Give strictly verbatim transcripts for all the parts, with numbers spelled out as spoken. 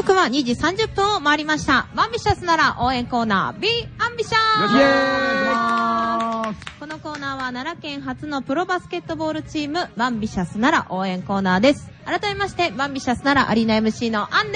刻はにじさんじゅっぷんを回りました。バンビシャスなら応援コーナー Be Ambitious。 このコーナーは奈良県初のプロバスケットボールチームバンビシャスなら応援コーナーです。改めましてバンビシャスならアリーナ エムシー のアンです。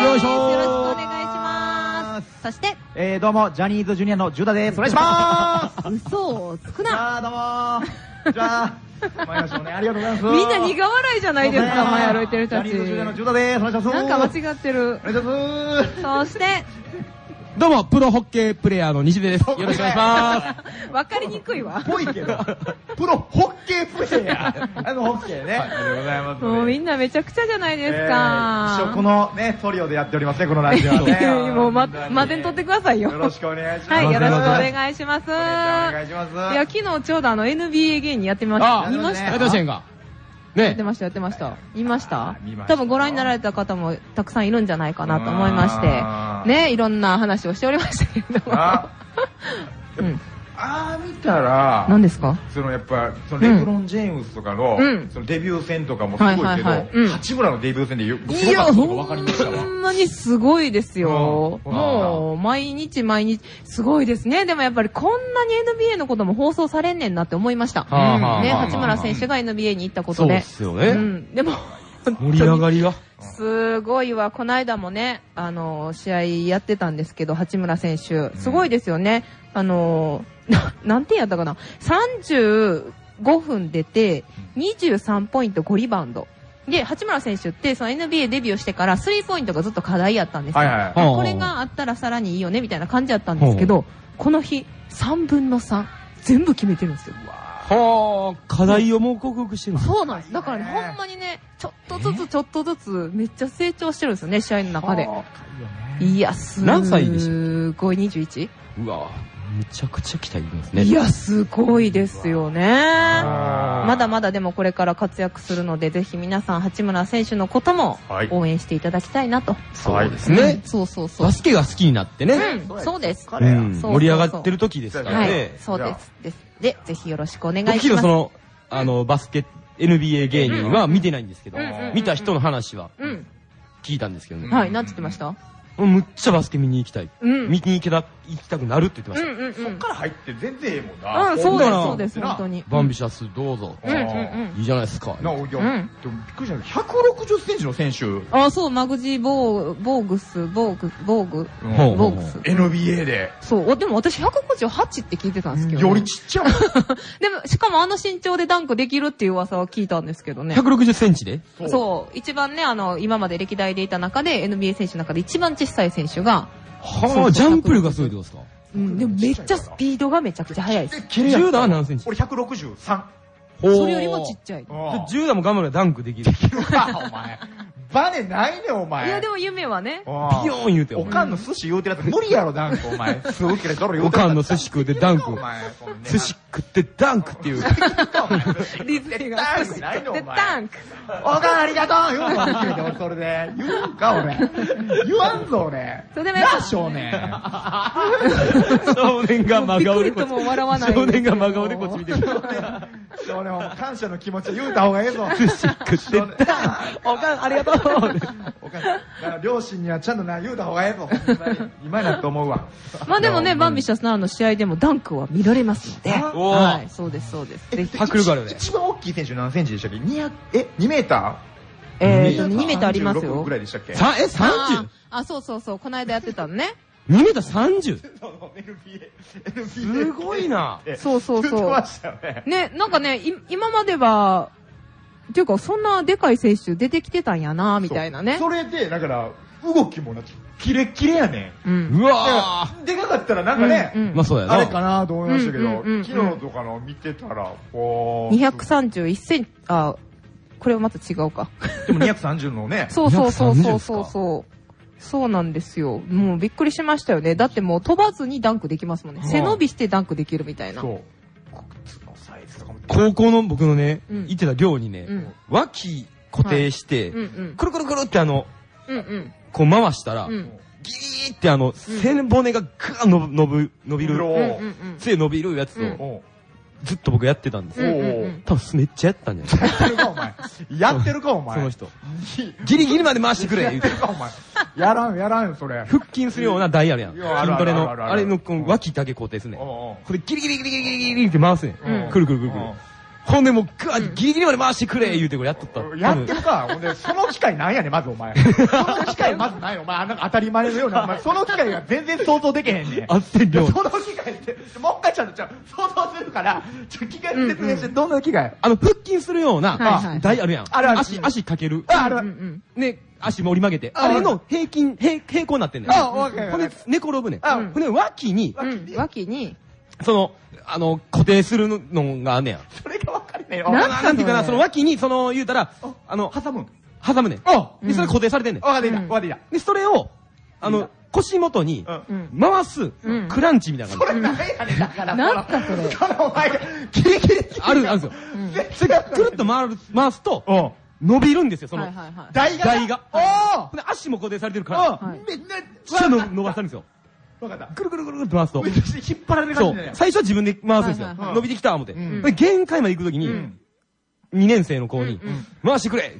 よいしょー。 よろしくお願いします。そして、 えー、どうもジャニーズジュニアのジュダです。お願いしまーす。嘘をつくな。 じゃあどうもー。じゃあ参りましょうね。ありがとうございます。 みんな苦笑いじゃないですか、前歩いてるたち。 ジャニーズジュニアのジュダです。お願いします。 なんか間違ってる。 お願いしまそして、 どうも、プロホッケープレイヤーの西出です。よろしくお願いします。 わかりにくいわ。 ぽいけど、プロホッケープレイヤー。あのホッケーね。ありがとうございます。 もうみんなめちゃくちゃじゃないですか。 一緒このね、トリオでやっておりますね、このラジオはね。 もうま、までん取ってくださいよ。 よろしくお願いします。 はい、よろしくお願いします。お願いします。 いや、昨日ちょうどあの エヌビーエー 芸人やってみました。見ました？ やってましたんか？ ね。やってました、やってました。見ました？多分ご覧になられた方もたくさんいるんじゃないかなと思いまして、ね、いろんな話をしておりましたけれども。ああー見たら、 何ですか？ そのやっぱそのレブロン・ジェームスとかのそのデビュー戦とかもすごいけど、八村のデビュー戦でよくすごかったことが分かりましたわ。 ほんまにすごいですよ。もう毎日毎日すごいですね。でもやっぱりこんなに エヌビーエー のことも放送されんねんなって思いました。ね、八村選手が エヌビーエー に行ったことで。 そうですよね。 でも盛り上がりがすごいわ。この間もね、あの試合やってたんですけど、八村選手すごいですよね。あのな何点やったかな、さんじゅうごふん出てにじゅうさんポイントごリバウンドで、八村選手ってその エヌビーエー デビューしてからスリーポイントがずっと課題やったんですよ、はいはい、これがあったらさらにいいよねみたいな感じやったんですけど、この日さんぶんのさん全部決めてるんですよ。 はあ、課題をもう克服してるんです。 そうなんです。だからね、ほんまにね、ちょっとずつちょっとずつめっちゃ成長してるんですよね、試合の中で。いや、す何歳でしたっけ？ すごい、にじゅういち？ うわ、めちゃくちゃ期待できますね。 いや、すごいですよね。まだまだでもこれから活躍するので、ぜひ皆さん八村選手のことも応援していただきたいなと。 そうですね。 そうそうそう。 バスケが好きになってね。 そうです。 盛り上がってる時ですからね。 そうです。で、ぜひよろしくお願いします。 僕その、あの、バスケ、エヌビーエー 芸人は見てないんですけど、見た人の話は聞いたんですけどね。 はい、なんて言ってました？ むっちゃバスケ見に行きたい。見に行きたくなるって言ってました。 そっから入って全然ええもんな。 うん、そうです、そうです、本当に。 バンビシャスどうぞ。いいじゃないですか。 な、いや、でもびっくりした。ひゃくろくじゅっセンチの選手。 あ、そう、マグジー・ボー、ボーグス、ボーグ、ボーグ、ボーグス。 エヌビーエー で。 そう、でも私ひゃくごじゅうはちって聞いてたんですけど。 よりちっちゃい。 でも、しかもあの身長でダンクできるっていう噂は聞いたんですけどね。 ひゃくろくじゅっセンチで？ そう、一番ね、あの、今まで歴代でいた中で エヌビーエー 選手の中で一番小さい選手が、 はあ、ジャンプ力がすごいってことですか？ うん、でもめっちゃスピードがめちゃくちゃ速いです。 ジューダは何センチ？ 俺ひゃくろくじゅうさん。 それよりもちっちゃい。 ジューダも頑張ればダンクできる。 お前。バネないねお前。 いやでも夢はね。 ビヨーン言うて。 おかんの寿司言うてるやつ無理やろダンクお前。すぐ切れとる言うてる。 おかんの寿司食うてダンク。寿司食ってダンクっていう。 リズムが寿司食ってダンク。 おかんありがとう言うの俺それで。言うか俺。言わんぞ俺。 それでもやっぱ少年。 少年が真顔でこっち。少年が真顔でこっち見てる。 少年は感謝の気持ち言うた方がええぞ。 寿司食ってダンク。おかんありがとう。 おかん両親にはちゃんとな言うた方がええぞ。今になって思うわ。 まあでもね、バンビシャスならの試合でもダンクは見られますので。はい、そうですそうです。ぜひ迫力あるね。 一番大きい選手何センチでしたっけ？にひゃくえにメーター？えーとにメーターありますよ。 ぐらいでしたっけ？ えさんじゅう？ あ、そうそうそう、この間やってたのね。 にメーターさんじゅう？すごいな。 そうそうそう。ね、なんかね、今までは、っていうか、そんなでかい選手出てきてたんやな、みたいなね。 それで、だから、動きもな、キレッキレやねん。うわー。でかかったらなんかね、 まあそうやな。 あれかなと思いましたけど、昨日とかの見てたら、 こう。にひゃくさんじゅういちセンチ、あ、これはまた違うか。 でもにひゃくさんじゅうのね。 そうそうそうそうそうそう。そうなんですよ。もうびっくりしましたよね。だってもう飛ばずにダンクできますもんね。背伸びしてダンクできるみたいな。そう。 高校の僕のね、行ってた寮にね、脇固定して、くるくるくるってあの、こう回したら、ギーってあの、背骨がグーッ伸びる、背伸びるやつを、 ずっと僕やってたんですよ。多分めっちゃやったんじゃないやってるか、お前。やってるか、お前。 その人。ギリギリまで回してくれ、言うて。 お前。やらん、やらんよ、それ。 腹筋するような台あるやん。筋トレの、 あるあるあるあるあれのこの脇だけ固定すんねん。これギリギリギリギリギリギリって回すねん。くるくるくるくる。ほんでもう、ぐわギリギリまで回してくれ言うてこれやっとった。 やってるか。ほんで、その機会なんやねん、まずお前。その機会まずないよ。お前、なんか当たり前のような、お前、その機会が全然想像できへんねん。 あってんよ。 その機会って、もう一回ちゃんとちゃん想像するから、ちょ、機会説明して、どんな機会？ あの、腹筋するような、台あるやん。 あるある。 足、足かける。 ある。 ね、足も折り曲げて。あれの平均、平、平行になってんねん。 あ、わかる。 ほんで、寝転ぶねん。ほんで、脇に、 脇に、 その、あの、固定するのがあんねや。 それがわかるねよ。 なんていうかな、その脇に、その、言うたら、あの、 挟む。 挟むねん。で、それ固定されてんねん。 わかっていた、わかっていた。 で、それを、あの、腰元に、回す、クランチみたいな感じ。 それ何やねん、だから。 なんかそれ。 そのお前が、ギリギリ。 ある、あるんですよ。それくるっと回る、回すと、伸びるんですよ、その、 台が。 台が。 おで、足も固定されてるから、めっちゃ伸ばされるんですよ。 わかった。 くるくるくるくるって回すと。 引っ張られる感じだよ。 最初は自分で回すんですよ。伸びてきた思って。限界まで行くときに、にねん生の子に、回してくれ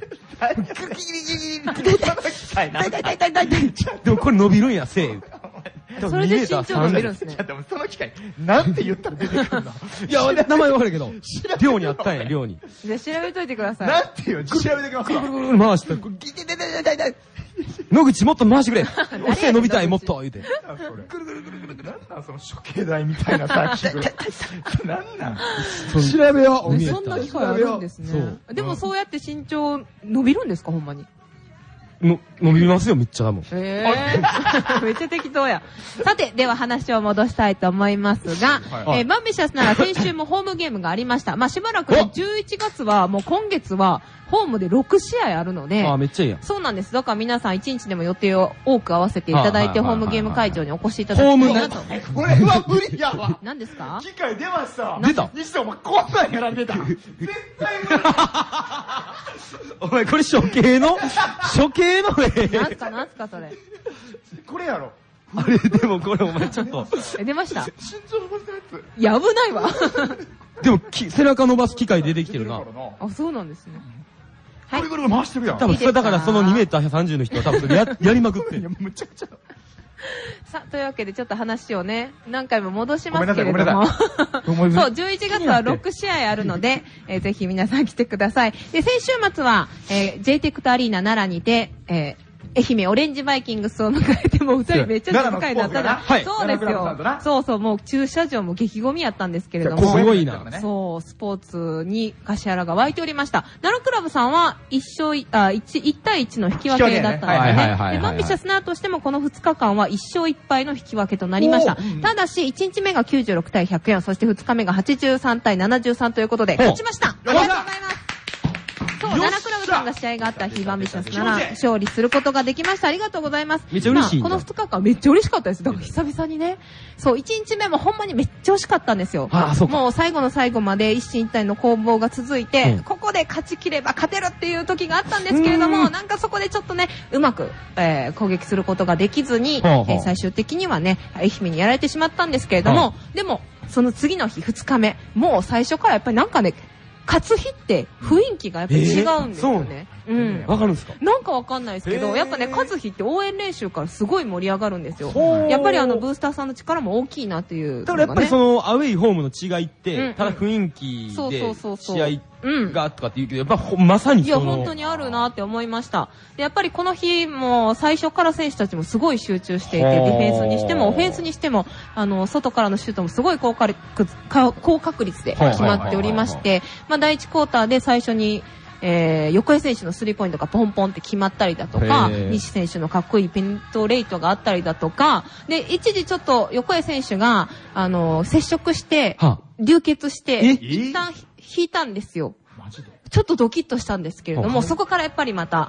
でもこれ伸びるんや、せい。 それで身長伸びるんですね。 でもその機会、なんて言ったら出てくるの？ いや、名前わかるけど、寮にあったんや、寮に。 じゃあ調べといてください。 なんて言う？調べてきますか？ くるくるくる回した。野口もっと回してくれおせ伸びたい、もっと言うて。 くるくるくるくるくる。なんなんその処刑台みたいなさ、器具。なんなん調べよう。そんな機会あるんですね。でもそうやって身長伸びるんですか、ほんまに。 の、伸びますよ、めっちゃもう。 えー、めっちゃ適当や。さて、では話を戻したいと思いますが、えー、バンビシャスなら先週もホームゲームがありました。まあ、しばらくね、じゅういちがつは、もう今月は、ホームでろくしあいあるので、 あ、めっちゃいいや。 そうなんです。だから皆さんいちにちでも予定を多く合わせていただいて、ホームゲーム会場にお越しいただきたいなと。 これは無理やわ。 何ですか？ 機会出ました。 出た？ にしてお前こんなんやられてた。絶対無理。 お前これ処刑の処刑の絵。 なんすかなんすかそれ。 これやろ。 あれでもこれお前ちょっと。 え、出ました？ 身長伸ばすやつ。 いや、危ないわ。 でも背中伸ばす機械出てきてるな。 あ、そうなんですね。 はい。ぐるぐる回してるやん。 多分それだからそのにメーターさんじゅうの人は多分それや、やりまくってん。 むちゃくちゃ。 さあ、というわけでちょっと話をね、何回も戻しますけれども。そう、じゅういちがつはろくしあいあるので、えー、ぜひ皆さん来てください。で、先週末は、えー、ジェイテクトアリーナ奈良にて、えー、愛媛オレンジバイキングスを迎えてもう二人めっちゃ静かになったな。そうですよ。そうそう、もう駐車場も激ゴミやったんですけれども。 すごいな。 そう、スポーツに橿原が湧いておりました。奈良クラブさんは一勝、あ、一、一対一の引き分けだったのでね。で、バンビシャスナーとしてもこの二日間は一勝一敗の引き分けとなりました。ただし、一日目がきゅうじゅうろくたいひゃくよん、そして二日目がはちじゅうさんたいななじゅうさんということで、勝ちました。ありがとうございます。そう、奈良クラブさんが試合があった日、バンビシャスなら勝利することができました。ありがとうございます。 めっちゃ嬉しい、 まあ、このふつかかんめっちゃ嬉しかったです。だから久々にね。そう、いちにちめもほんまにめっちゃ惜しかったんですよ。 ああ、そうか。 もう最後の最後まで一進一退の攻防が続いて、うん、ここで勝ち切れば勝てるっていう時があったんですけれども、んなんかそこでちょっとね、うまく、えー、攻撃することができずに、はあはあえー、最終的にはね、愛媛にやられてしまったんですけれども、はあ、でも、その次の日ふつかめ、もう最初からやっぱりなんかね、勝つ日って雰囲気がやっぱり違うんですよね。 えー、うん。わかるんですか？ なんかわかんないですけど、やっぱね、勝つ日って応援練習からすごい盛り上がるんですよ。やっぱりあの、ブースターさんの力も大きいなっていう、ね。 だからやっぱりその、アウェイホームの違いって、うんうん、ただ雰囲気で、試合がとかって言うけど、やっぱまさにその。 いや、本当にあるなって思いました。で、やっぱりこの日も、最初から選手たちもすごい集中していて、ディフェンスにしても、オフェンスにしても、あの、外からのシュートもすごい高確率、高確率で決まっておりまして、まあ、第一クォーターで最初に、えー、横江選手のスリーポイントがポンポンって決まったりだとか、西選手のかっこいいペントレイトがあったりだとか、で、一時ちょっと横江選手が、あの、接触して、流血して、一旦引いたんですよ。マジで？ちょっとドキッとしたんですけれども、そこからやっぱりまた、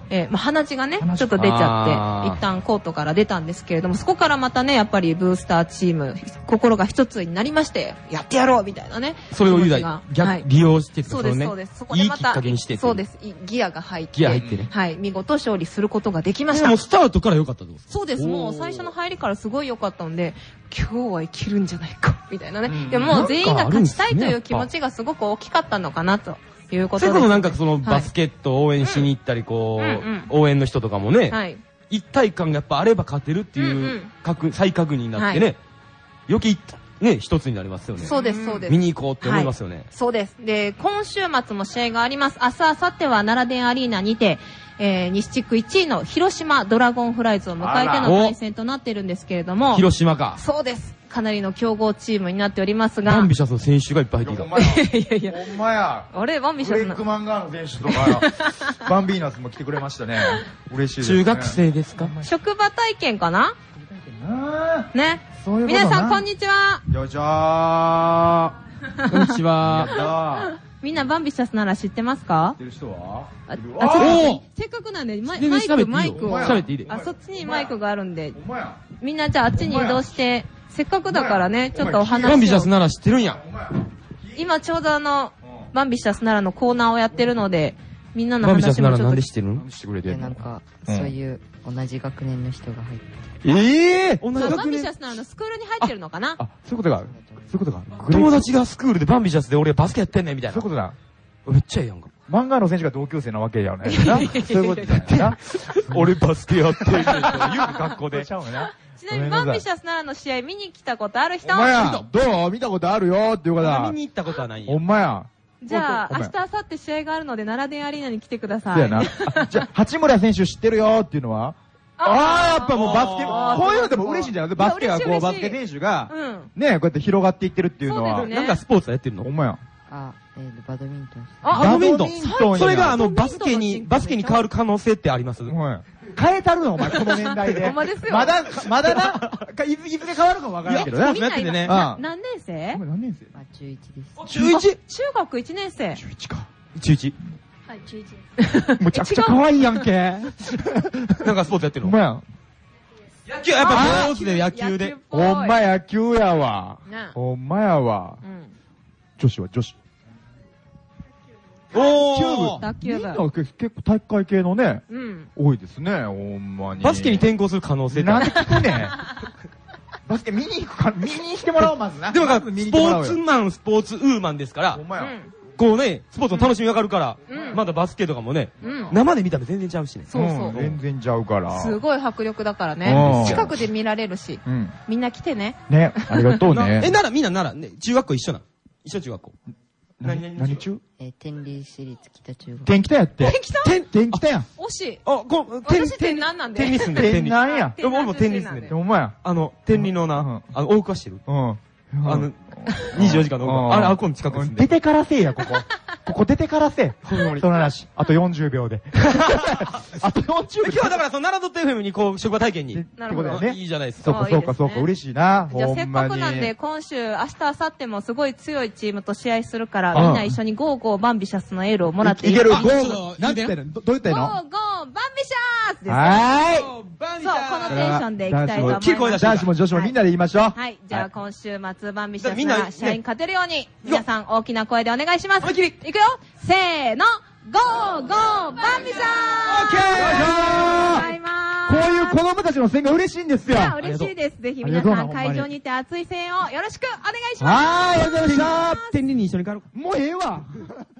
えー、まあ、鼻血がね、ちょっと出ちゃって、一旦コートから出たんですけれども、そこからまたね、やっぱりブースターチーム、心が一つになりまして、やってやろうみたいなね。 それを言うたら、利用してそうです、そうです。そこでまた、いいきっかけにして、そうです、ギアが入って、 ギア入ってね。 はい、見事勝利することができました。 もうスタートから良かったってことですか？ そうです、もう最初の入りからすごい良かったので、今日はいけるんじゃないか、みたいなね。でも、全員が勝ちたいという気持ちがすごく大きかったのかなと。いうことです。 それこそなんかそのバスケットを応援しに行ったり、こう、応援の人とかもね、一体感がやっぱあれば勝てるっていう再確認になってね、余計ね、一つになりますよね。 そうです、そうです。 見に行こうって思いますよね。 そうです。で、今週末も試合があります。明日、明後日は奈良電アリーナにて、えー、西地区いちいの広島ドラゴンフライズを迎えての対戦となっているんですけれども。 広島か。 そうです。かなりの強豪チームになっておりますが。 バンビシャスの選手がいっぱい入ってきた。 いやいや。ほんまや。 あれ、バンビシャスの。 ブレックマンガーの選手とか、バンビーナスも来てくれましたね。嬉しいですね。 中学生ですか？ 職場体験かな？ね。皆さん、こんにちは。 よいしょー。 こんにちは。 みんなバンビシャスなら知ってますか？ 知ってる人は？ あ、ちょっとせっかくなんでマイクマイクを喋っていいで。 あ、そっちにマイクがあるんで、みんなじゃああっちに移動して、せっかくだからね、ちょっとお話を。 バンビシャスなら知ってるんや。 今ちょうどあのバンビシャスならのコーナーをやってるので、みんなの話もバンビシャスならなんで知ってるの？ してくれてるの？なんかそういう同じ学年の人が入ってる。 ええ、 同じ学年。バンビシャスならのスクールに入ってるのかな？ あ、そういうことがある。そういうことがある。 友達がスクールでバンビシャスで俺バスケやってんねんみたいな。 そういうことだ。 めっちゃええやんか。 漫画の選手が同級生なわけやね。そういうことだよな。 俺バスケやってんねんと言う学校で。 ちなみにバンビシャスならの試合見に来たことある人？ お前や、どう見たことあるよっていうことだ。 見に行ったことはないよ。 ほんまや。 じゃあ、明日、明後日試合があるので、奈良電アリーナに来てください。 そうやな。じゃあ、八村選手知ってるよっていうのは？ああ、やっぱもうバスケ、こういうのでも嬉しいんじゃない？バスケがこう、バスケ選手が、ね、こうやって広がっていってるっていうのは。 なんかスポーツやってるの？ ほんまや。 あ、えー、バドミントン。 あ、バドミントン。それがあの、バスケに、バスケに変わる可能性ってあります？ 変えたるのお前、この年代で。 ほんまですよ。 まだ、まだな、いずれ変わるかもわからんけどな。 みんな今、何年生？ 何年生？ あ、中いちです。 中いち？ 中学いちねん生。 中いちか。 中いち。 はい、中いちです。 むちゃくちゃ可愛いやんけ。 なんかスポーツやってるの？ ほんまや。 野球、やっぱスポーツで野球で。 ほんま野球やわ。ほんまやわ。女子は女子。 おー、卓球部。 結構体育会系のね、多いですね、ほんまに。 バスケに転向する可能性ってなんで聞くねん。バスケ見に行くか、見にしてもらおう、まずな。 でもスポーツマン、スポーツウーマンですから、こうね、スポーツの楽しみがわかるから、まだバスケとかもね、生で見たら全然ちゃうしね。 そうそう。 全然ちゃうから。 すごい迫力だからね。近くで見られるし、みんな来てね。 ね、ありがとうね。 え、なら、みんななら、中学校一緒な。一緒中学校。 何、何中？ え、天理市立北中学。 天北やって。 天北？ 天、天北やん。 惜しい。 あ、こ、 私天何なんで？ 天理住んでる。 天理なんや。 俺も天理住んでる。 ほんまや。 あの、天理のな、あの、大桑してる。 うん。 あの、にじゅうよじかんの大桑。あれ、あこの近くですね。 出てからせえや、ここ。ここ出てからせえ。その話。あとよんじゅうびょうで。あとよんじゅうびょう。 今日はだから、その、奈良ドット エフエム にこう、職場体験に。 なるほどね。 いいじゃないですか。そうか、そうか、そうか、嬉しいな。 じゃあ、せっかくなんで、今週、明日、明後日もすごい強いチームと試合するから、みんな一緒にゴーゴーバンビシャスのエールをもらっていいですか？ いける、ゴー、なんて言ったの？どう言ったの？ ゴーゴーバンビシャースです。 はーい。 そう、このテンションでいきたいと思います。 男子も女子もみんなで言いましょう。 はい。じゃあ、今週末バンビシャスが試合に勝てるように、皆さん大きな声でお願いします。いくよ！せーの！ゴーゴーバンビシャー！ オッケー！こういう子供たちの声援が嬉しいんですよ。 嬉しいです。ぜひ皆さん会場にて熱い声援をよろしくお願いします。 はーい、ありがとうございました。 天理に一緒に帰ろう。 もうええわ。